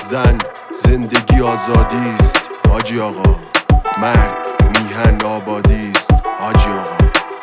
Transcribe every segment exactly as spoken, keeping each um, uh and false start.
زن زندگی آزادیست حاجی آقا، مرد میهن آبادیست حاجی آقا.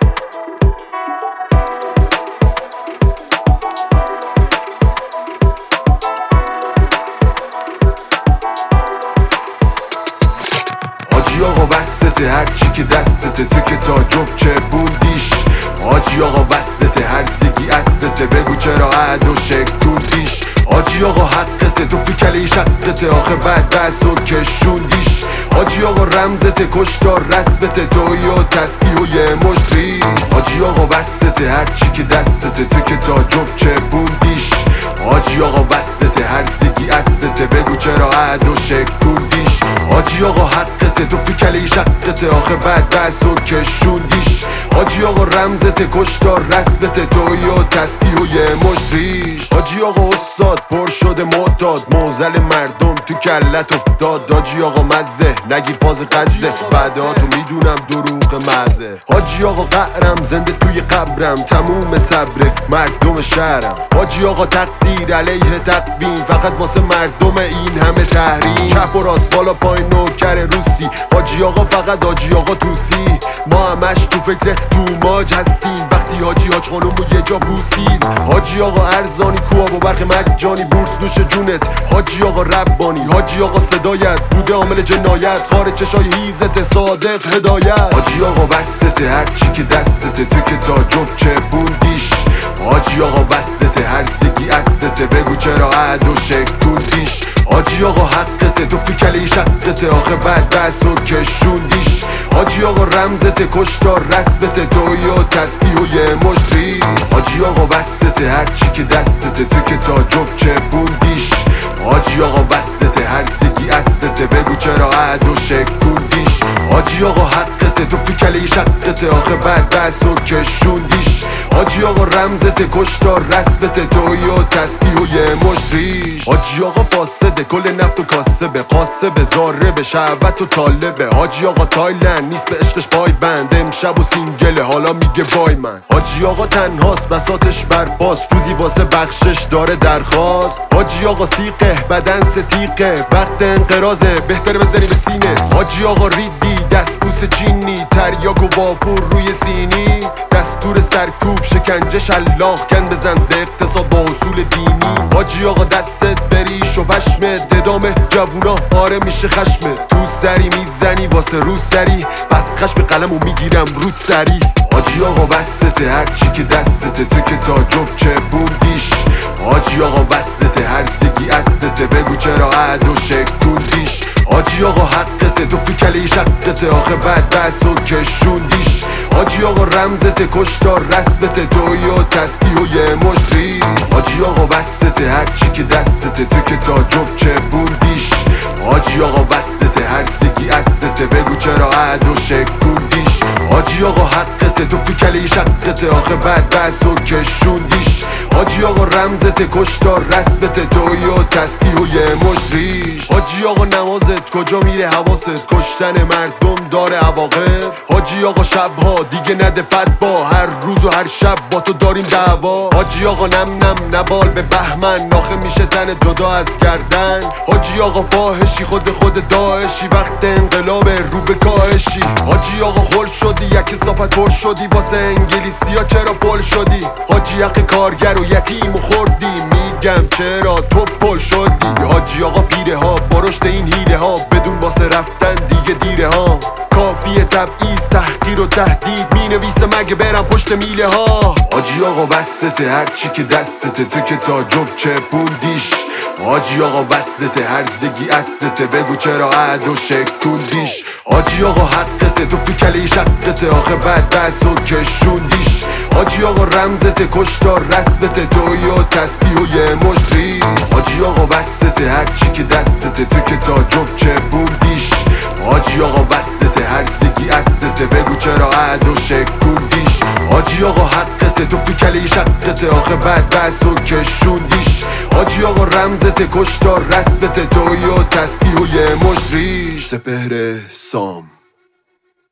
حاجی آقا وسطته هرچی که دستته، تو که تا جفت چه بوندیش. حاجی آقا وسطته هر زگی استته، بگو چرا عد و شکوندیش. حاجی آقا حقته تو تو کلی شقته، آخه بعد بس و کشوندیش. حاجی آقا رمزته کشتار رسمته، توی و تسبیح و یه مشتری. حاجی آقا وسطته هرچی که دستته، تو که تا جفت چه بوندیش. حاجی آقا وسطته هر زگی استته، بگو چرا عد و شکوندیش. حاجی آقا حقته تو تو کلی شقته، آخه بعد بس و کشوندیش. حاجی آقا رمزته کشتار رسمته، توی و تسبیح و یه مشتری. حاجی آقا استاد پر شده معتاد، موزل مردم تو کلت افتاد. حاجی آقا مزه نگیر فاز قزه، بعدها تو میدونم دروغ مزه. حاجی آقا قهرم زنده توی قبرم، تموم صبر مردم شهرم. حاجی آقا تقدیر علیه تقویم، فقط واسه مردم این همه تحریم. کف و راست بالا پایین نوکر روسی، حاجی آقا فقط حاجی آقا توسی. ما همش تو فکر تو ماج هستیم، وقتی حاجی حاج خانومو یه جا بوسید. حاجی آقا ارزانی کواب و برق مجانی، بورس نوش جونت حاجی آقا ربانی. حاجی آقا صدایت بوده عامل جنایت، خارج چشای هیزت صادق هدایت. حاجی آقا وسطته هرچی که دستته، تو که تا جفت چه بوندیش. حاجی آقا وسطته هر زگی استته، بگو چرا عد و شکوندیش. حاجی آقا حقته تو تو کلی شقته، آخه بعد بس و کشوندیش. حاجی آقا رمزته کشتار رسمته، توی و تسبیح و یه مشتری. حاجی آقا وسطته هرچی که دستته، تو که تا جفت چه بوندیش. حاجی آقا وسطته هر زگی استته، بگو چرا عد و شکوندیش. حاجی آقا حقته تو تو کلی شقته، آخه بعد بس و کشوندیش. حاجی آقا رمزته کشتار رسمته، توی و تسبیح و یه مشتری. حاجی آقا فاسده کل نفت و کاسبه، قاسبه زاره به شهوت و طالبه. حاجی آقا تایلند نیست به عشقش پای بند، امشب و سینگله حالا میگه وای من. حاجی آقا تنهاست بساطش برپاست، روزی واسه بخشش داره درخواست. حاجی آقا سیقه بدن ستیقه، وقت انقراضه بهتره بزنی به سینه. حاجی آقا ریدی دستبوس چینی، تریاک و وافور روی سینی. دستور سرکوب شکنجه شلاق کن بزن به اقتصاد با اصول دینی. حاجی آقا دستت بریش و پشمت، ادامه جوونا آره میشه خشمه. تو سری میزنی واسه رو سری، پس خشم قلمو میگیرم رود سری. حاجی آقا وسطته هرچی که دستته، تو که تا جفت چه بوندیش. حاجی آقا وسطته هر زگی استته، بگو چرا عد و شکوندیش. حاجی آقا حقته تو تو کلی شقته، آخه بعد بس و کشوندیش. حاجی آقا رمزته کشتار رسمته، توی و تسبیح و یه مشتری. حاجی آقا وسطته هرچی که دستته، تو که تا جفت چه بوندیش. حاجی آقا وسطته هر زگی استته، بگو چرا عد و شکوندیش. حاجی آقا حقته تو تو کلی شقته، آخه بعد بس و کشوندیش. حاجی آقا رمزته کشتار رسمته، توی و تسبیح و یه مشتری. حاجی آقا نمازت کجا میره حواست، کشتن مردم داره عواقب. حاجی آقا شبها دیگه نده فتوا، هر روز و هر شب با تو داریم دعوا. حاجی آقا نم نم نبال به بهمن، ناخه میشه تن جدا از گردن. حاجی آقا فاحشی خود خود داعشی، وقت انقلاب رو به کاهشی. حاجی آقا خل شدی یک صافت پر شدی، واسه انگلیسی ها چرا پل شدی. حاجی حق کارگر و یتیم و خوردی، میگم چرا تو پل شدی. حاجی آقا پیره ها برشت این حیله ها، بدون واسه رفتن دیگه دیره ها. کافیه تبعیض تحقیر و تهدید، مینویسه مگه برم پشت میله ها. حاجی آقا وسطته هرچی که دستته، تو که تا جفت چه بوندیش. حاجی آقا وسطته هر زگی استته، بگو چرا عد و شکوندیش. حاجی آقا حقته تو تو کلی شقته، آخه بعد بس و کشوندیش. حاجی آقا رمزته کشتار رسمته، توی و تسبیح و یه مشتری. حاجی آقا وسطته هرچی که دستته، تو که تا جفت چه بوندیش. حاجی آقا وسطته هر زگی استته، بگو چرا عد و شکوندیش. حاجی آقا حقته تو تو کلی شقته، آخه بعد بس و کشوندیش. حاجی آقا رمزته کشتار رسمته، توی و تسبیح و یه مشتری. سپهر سام.